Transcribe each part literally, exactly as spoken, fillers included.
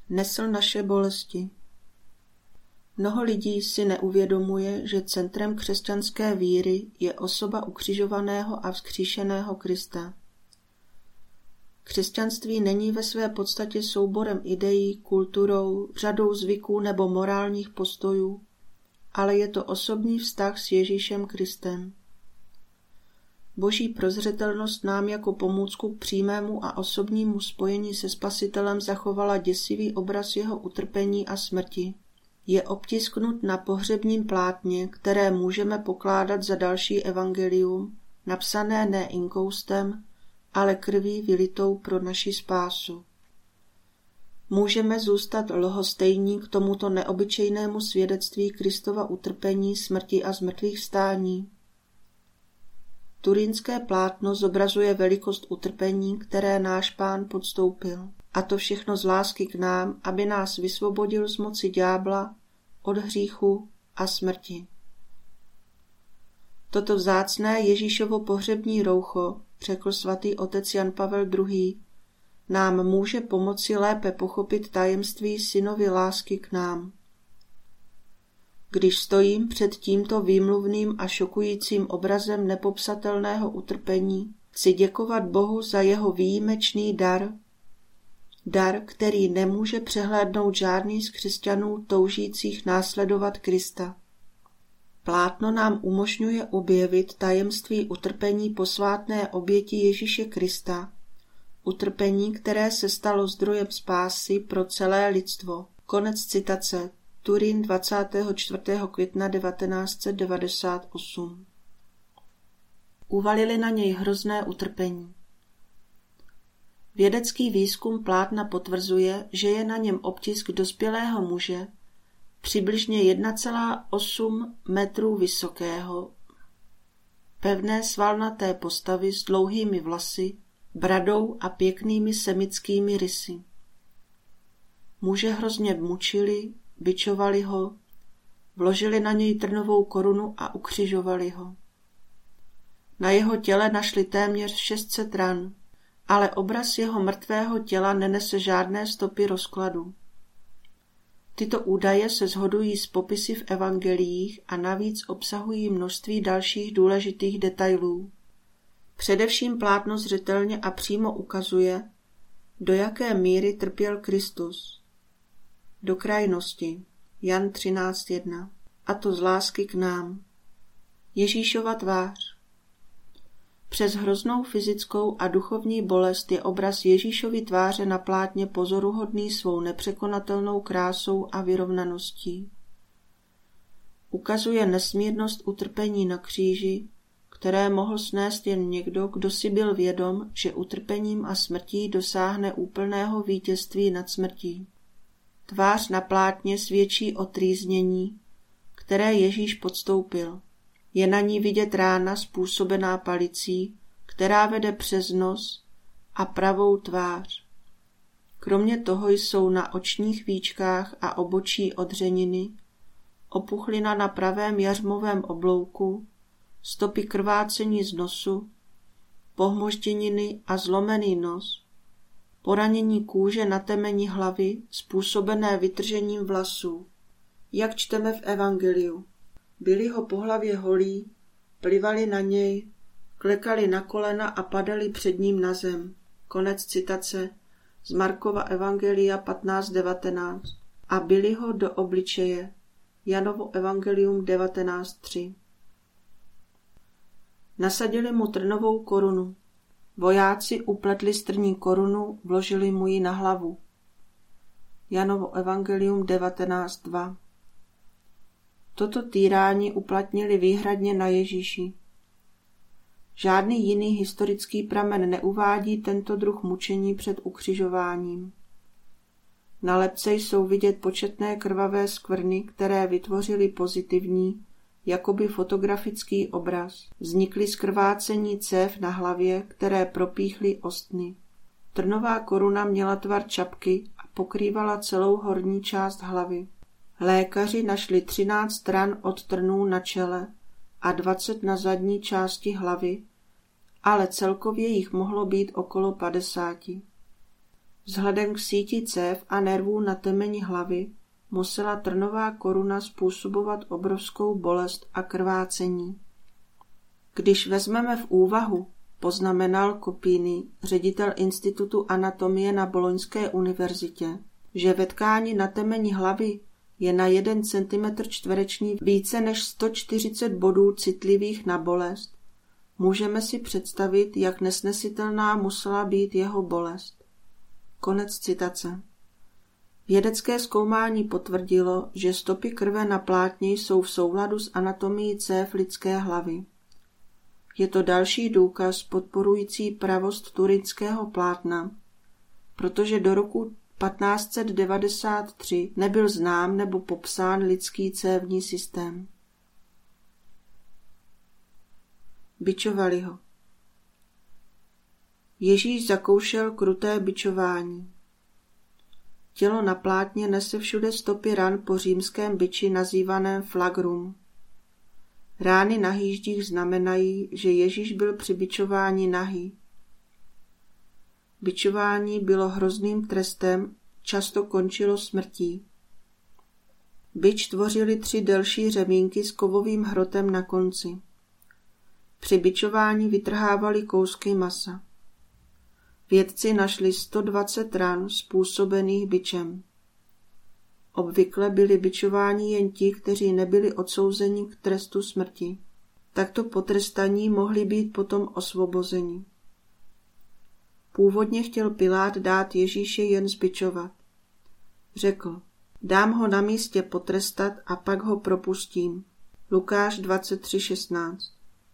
Nesl naše bolesti. Mnoho lidí si neuvědomuje, že centrem křesťanské víry je osoba ukřižovaného a vzkříšeného Krista. Křesťanství není ve své podstatě souborem ideí, kulturou, řadou zvyků nebo morálních postojů, ale je to osobní vztah s Ježíšem Kristem. Boží prozřetelnost nám jako pomůcku k přímému a osobnímu spojení se Spasitelem zachovala děsivý obraz jeho utrpení a smrti. Je obtisknut na pohřebním plátně, které můžeme pokládat za další evangelium, napsané ne inkoustem, ale krví vylitou pro naši spásu. Můžeme zůstat lhostejní k tomuto neobyčejnému svědectví Kristova utrpení, smrti a zmrtvýchvstání. Turínské plátno zobrazuje velikost utrpení, které náš Pán podstoupil, a to všechno z lásky k nám, aby nás vysvobodil z moci ďábla, od hříchu a smrti. Toto vzácné Ježíšovo pohřební roucho, řekl svatý otec Jan Pavel druhý., nám může pomoci lépe pochopit tajemství synovy lásky k nám. Když stojím před tímto výmluvným a šokujícím obrazem nepopsatelného utrpení, chci děkovat Bohu za jeho výjimečný dar, dar, který nemůže přehlédnout žádný z křesťanů toužících následovat Krista. Plátno nám umožňuje objevit tajemství utrpení posvátné oběti Ježíše Krista, utrpení, které se stalo zdrojem spásy pro celé lidstvo. Konec citace. Turín dvacátého čtvrtého května devatenáct set devadesát osm. Uvalili na něj hrozné utrpení. Vědecký výzkum plátna potvrzuje, že je na něm obtisk dospělého muže, přibližně jedna celá osm metrů vysokého, pevné svalnaté postavy s dlouhými vlasy, bradou a pěknými semickými rysy. Muže hrozně mučili, bičovali ho, vložili na něj trnovou korunu a ukřižovali ho. Na jeho těle našli téměř šest set ran, ale obraz jeho mrtvého těla nenese žádné stopy rozkladu. Tyto údaje se shodují s popisy v evangeliích a navíc obsahují množství dalších důležitých detailů. Především plátno zřetelně a přímo ukazuje, do jaké míry trpěl Kristus. Do krajnosti. Jan třináct jedna. A to z lásky k nám. Ježíšova tvář. Přes hroznou fyzickou a duchovní bolest je obraz Ježíšovy tváře na plátně pozoruhodný svou nepřekonatelnou krásou a vyrovnaností. Ukazuje nesmírnost utrpení na kříži, které mohl snést jen někdo, kdo si byl vědom, že utrpením a smrtí dosáhne úplného vítězství nad smrtí. Tvář na plátně svědčí o trýznění, které Ježíš podstoupil. Je na ní vidět rána způsobená palicí, která vede přes nos a pravou tvář. Kromě toho jsou na očních víčkách a obočí odřeniny, opuchlina na pravém jařmovém oblouku, stopy krvácení z nosu, pohmožděniny a zlomený nos, poranění kůže na temeni hlavy způsobené vytržením vlasů. Jak čteme v evangeliu, byli ho po hlavě holí, plivali na něj, klekali na kolena a padali před ním na zem. Konec citace z Markova evangelia patnáct devatenáct. A byli ho do obličeje. Janovo evangelium devatenáct tři. Nasadili mu trnovou korunu. Vojáci upletli strní korunu, vložili mu ji na hlavu. Janovo evangelium devatenáct dva. Toto týrání uplatnili výhradně na Ježíši. Žádný jiný historický pramen neuvádí tento druh mučení před ukřižováním. Na lebce jsou vidět početné krvavé skvrny, které vytvořily pozitivní, jakoby fotografický obraz. Vznikly z krvácení cév na hlavě, které propíchly ostny. Trnová koruna měla tvar čapky a pokrývala celou horní část hlavy. Lékaři našli třináct ran od trnů na čele a dvacet na zadní části hlavy, ale celkově jich mohlo být okolo padesáti. Vzhledem k síti cév a nervů na temeni hlavy musela trnová koruna způsobovat obrovskou bolest a krvácení. Když vezmeme v úvahu, poznamenal Kopini, ředitel Institutu anatomie na Boloňské univerzitě, že ve tkáni na temeni hlavy je na jeden centimetr čtvereční více než sto čtyřicet bodů citlivých na bolest, můžeme si představit, jak nesnesitelná musela být jeho bolest. Konec citace. Vědecké zkoumání potvrdilo, že stopy krve na plátně jsou v souladu s anatomií cév lidské hlavy. Je to další důkaz podporující pravost turinského plátna, protože do roku patnáct set devadesát tři nebyl znám nebo popsán lidský cévní systém. Bičovali ho. Ježíš zakoušel kruté bičování. Tělo na plátně nese všude stopy ran po římském biči nazývaném flagrum. Rány na hýždích znamenají, že Ježíš byl při bičování nahý. Bičování bylo hrozným trestem, často končilo smrtí. Bič tvořily tři delší řemínky s kovovým hrotem na konci. Při bičování vytrhávali kousky masa. Vědci našli sto dvacet ran způsobených bičem. Obvykle byli bičováni jen ti, kteří nebyli odsouzeni k trestu smrti. Takto potrestaní mohli být potom osvobozeni. Původně chtěl Pilát dát Ježíše jen zbičovat. Řekl, dám ho na místě potrestat a pak ho propustím. Lukáš dvacet tři šestnáct.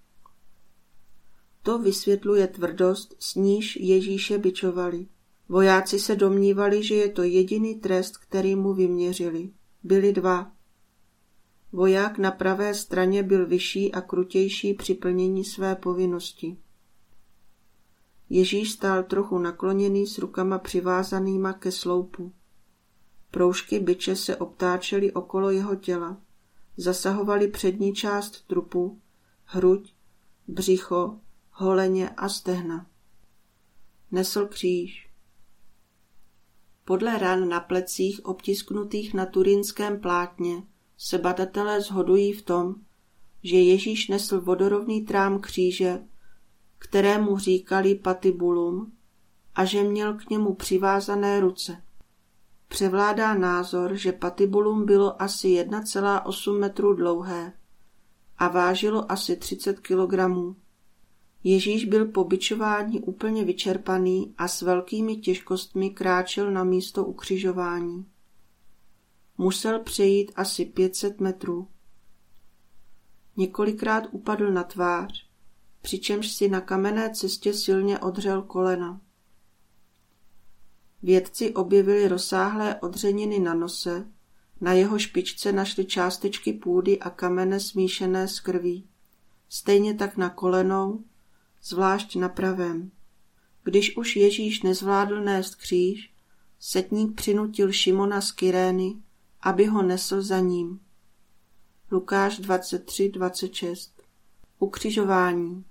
To vysvětluje tvrdost, s níž Ježíše bičovali. Vojáci se domnívali, že je to jediný trest, který mu vyměřili. Byli dva. Voják na pravé straně byl vyšší a krutější při plnění své povinnosti. Ježíš stál trochu nakloněný s rukama přivázanýma ke sloupu. Proužky biče se obtáčely okolo jeho těla, zasahovaly přední část trupu, hruď, břicho, holeně a stehna. Nesl kříž. Podle ran na plecích obtisknutých na turínském plátně se badatelé shodují v tom, že Ježíš nesl vodorovný trám kříže, kterému říkali patibulum, a že měl k němu přivázané ruce. Převládá názor, že patibulum bylo asi jedna celá osm metru dlouhé a vážilo asi třicet kilogramů. Ježíš byl po bičování úplně vyčerpaný a s velkými těžkostmi kráčel na místo ukřižování. Musel přejít asi pět set metrů. Několikrát upadl na tvář, přičemž si na kamenné cestě silně odřel kolena. Vědci objevili rozsáhlé odřeniny na nose, na jeho špičce našli částečky půdy a kamene smíšené s krví. Stejně tak na kolenou, zvlášť na pravém. Když už Ježíš nezvládl nést kříž, setník přinutil Šimona z Kyrény, aby ho nesl za ním. Lukáš dvacet tři dvacet šest. Ukřižování.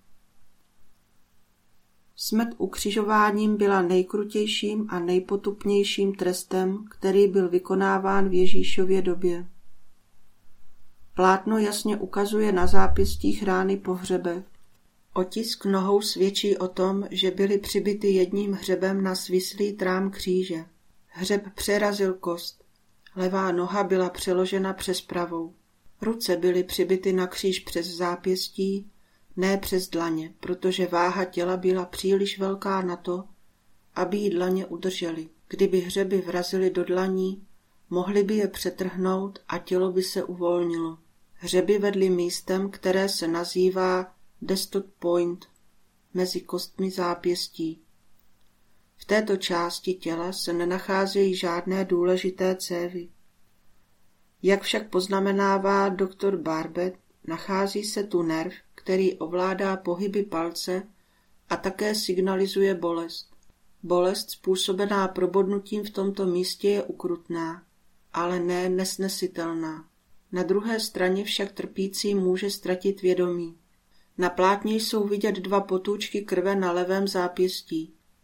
Smrt ukřižováním byla nejkrutějším a nejpotupnějším trestem, který byl vykonáván v Ježíšově době. Plátno jasně ukazuje na zápěstích rány po hřebech. Otisk nohou svědčí o tom, že byly přibity jedním hřebem na svislý trám kříže. Hřeb přerazil kost. Levá noha byla přeložena přes pravou. Ruce byly přibity na kříž přes zápěstí, ne přes dlaně, protože váha těla byla příliš velká na to, aby jí dlaně udržely. Kdyby hřeby vrazily do dlaní, mohly by je přetrhnout a tělo by se uvolnilo. Hřeby vedly místem, které se nazývá destot point, mezi kostmi zápěstí. V této části těla se nenacházejí žádné důležité cévy. Jak však poznamenává doktor Barbet, nachází se tu nerv, který ovládá pohyby palce a také signalizuje bolest. Bolest způsobená probodnutím v tomto místě je ukrutná, ale ne nesnesitelná. Na druhé straně však trpící může ztratit vědomí. Na plátně jsou vidět dva potůčky krve na levém zápěstí.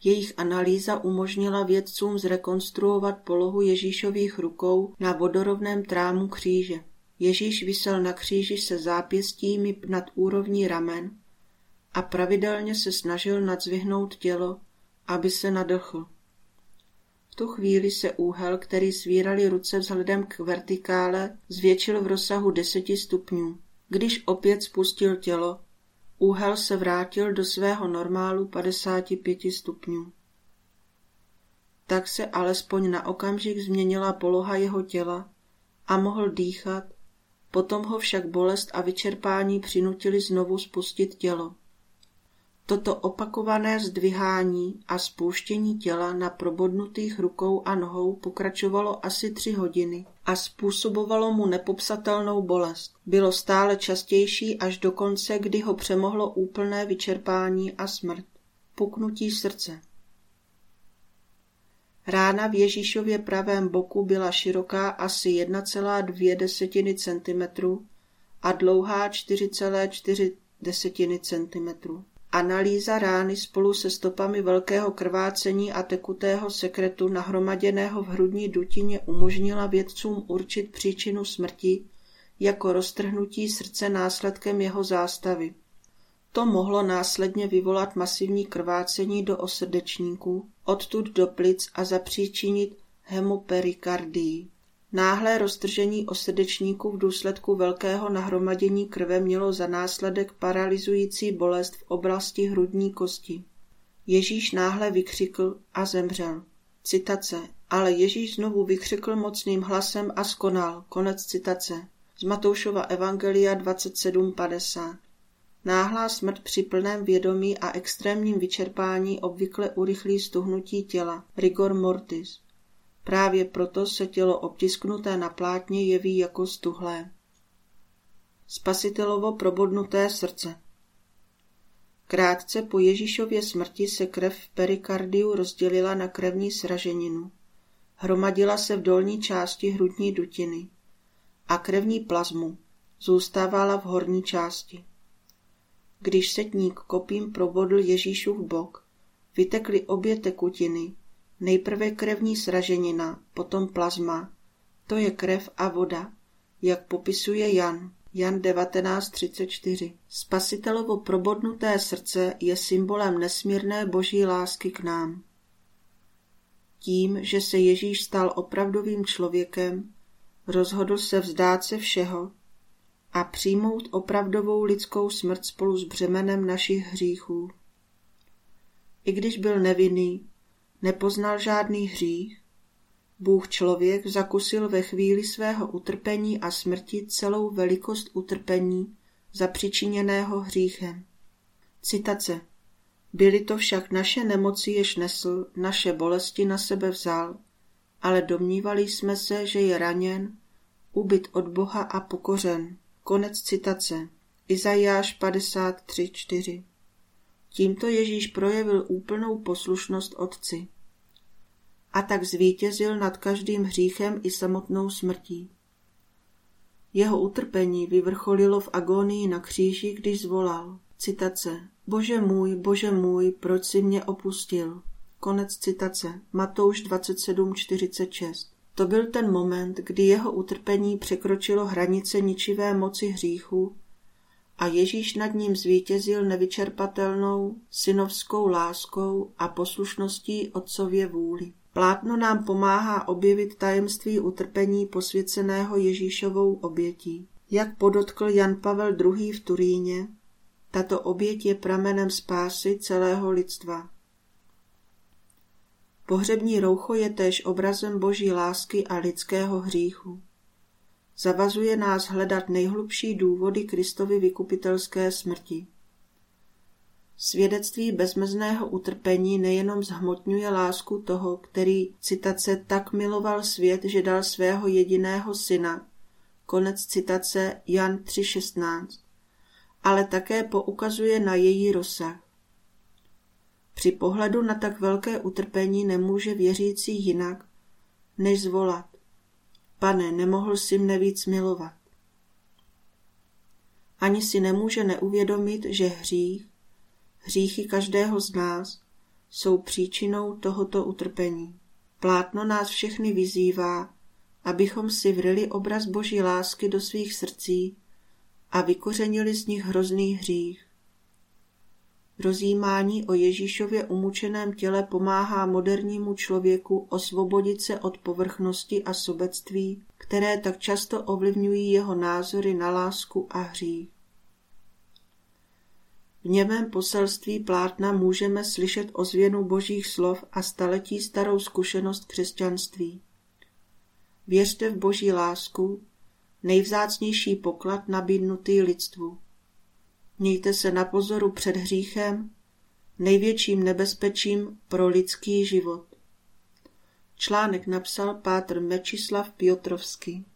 Jejich analýza umožnila vědcům zrekonstruovat polohu Ježíšových rukou na vodorovném trámu kříže. Ježíš visel na kříži se zápěstími nad úrovní ramen a pravidelně se snažil nadzvihnout tělo, aby se nadechl. V tu chvíli se úhel, který svíraly ruce vzhledem k vertikále, zvětšil v rozsahu deseti stupňů. Když opět spustil tělo, úhel se vrátil do svého normálu padesáti pěti stupňů. Tak se alespoň na okamžik změnila poloha jeho těla a mohl dýchat, potom ho však bolest a vyčerpání přinutili znovu spustit tělo. Toto opakované zdvihání a spouštění těla na probodnutých rukou a nohou pokračovalo asi tři hodiny a způsobovalo mu nepopsatelnou bolest. Bylo stále častější až do konce, kdy ho přemohlo úplné vyčerpání a smrt. Puknutí srdce. Rána v Ježíšově pravém boku byla široká asi jedna celá dvě centimetru a dlouhá čtyři celá čtyři centimetru. Analýza rány spolu se stopami velkého krvácení a tekutého sekretu nahromaděného v hrudní dutině umožnila vědcům určit příčinu smrti jako roztrhnutí srdce následkem jeho zástavy. To mohlo následně vyvolat masivní krvácení do osrdečníků, odtud do plic a zapříčinit hemoperikardii. Náhlé roztržení osrdečníku v důsledku velkého nahromadění krve mělo za následek paralyzující bolest v oblasti hrudní kosti. Ježíš náhle vykřikl a zemřel. Citace. Ale Ježíš znovu vykřikl mocným hlasem a skonal. Konec citace. Z Matoušova evangelia dvacet sedm padesát. Náhlá smrt při plném vědomí a extrémním vyčerpání obvykle urychlí stuhnutí těla. Rigor mortis. Právě proto se tělo obtisknuté na plátně jeví jako stuhlé. Spasitelovo probodnuté srdce. Krátce po Ježíšově smrti se krev v perikardiu rozdělila na krevní sraženinu. Hromadila se v dolní části hrudní dutiny a krevní plazmu zůstávala v horní části. Když setník kopím probodl Ježíšův bok, vytekly obě tekutiny, nejprve krevní sraženina, potom plazma, to je krev a voda, jak popisuje Jan, Jan devatenáct třicet čtyři. Spasitelovo probodnuté srdce je symbolem nesmírné boží lásky k nám. Tím, že se Ježíš stal opravdovým člověkem, rozhodl se vzdát se všeho a přijmout opravdovou lidskou smrt spolu s břemenem našich hříchů. I když byl nevinný, nepoznal žádný hřích, Bůh člověk zakusil ve chvíli svého utrpení a smrti celou velikost utrpení zapříčiněného hříchem. Citace. Byly to však naše nemoci, jež nesl, naše bolesti na sebe vzal, ale domnívali jsme se, že je raněn, ubyt od Boha a pokořen. Konec citace. Izajáš padesát tři čtyři. Tímto Ježíš projevil úplnou poslušnost Otci. A tak zvítězil nad každým hříchem i samotnou smrtí. Jeho utrpení vyvrcholilo v agónii na kříži, když zvolal. Citace. Bože můj, Bože můj, proč jsi mě opustil? Konec citace. Matouš dvacet sedm čtyřicet šest. To byl ten moment, kdy jeho utrpení překročilo hranice ničivé moci hříchu a Ježíš nad ním zvítězil nevyčerpatelnou synovskou láskou a poslušností Otcově vůli. Plátno nám pomáhá objevit tajemství utrpení posvěceného Ježíšovou obětí. Jak podotkl Jan Pavel druhý. v Turíně, tato oběť je pramenem spásy celého lidstva. Pohřební roucho je též obrazem boží lásky a lidského hříchu. Zavazuje nás hledat nejhlubší důvody Kristovy vykupitelské smrti. Svědectví bezmezného utrpení nejenom zhmotňuje lásku toho, který, citace, tak miloval svět, že dal svého jediného syna, konec citace Jan tři šestnáct, ale také poukazuje na její rozsah. Při pohledu na tak velké utrpení nemůže věřící jinak, než zvolat. Pane, nemohl jsi mne víc milovat. Ani si nemůže neuvědomit, že hřích, hříchy každého z nás, jsou příčinou tohoto utrpení. Plátno nás všechny vyzývá, abychom si vryli obraz Boží lásky do svých srdcí a vykořenili z nich hrozný hřích. Rozjímání o Ježíšově umučeném těle pomáhá modernímu člověku osvobodit se od povrchnosti a sobectví, které tak často ovlivňují jeho názory na lásku a hřích. V němém poselství plátna můžeme slyšet ozvěnu Božích slov a staletí starou zkušenost křesťanství. Věřte v Boží lásku, nejvzácnější poklad nabídnutý lidstvu. Mějte se na pozoru před hříchem, největším nebezpečím pro lidský život. Článek napsal pátr Mečislav Piotrovský.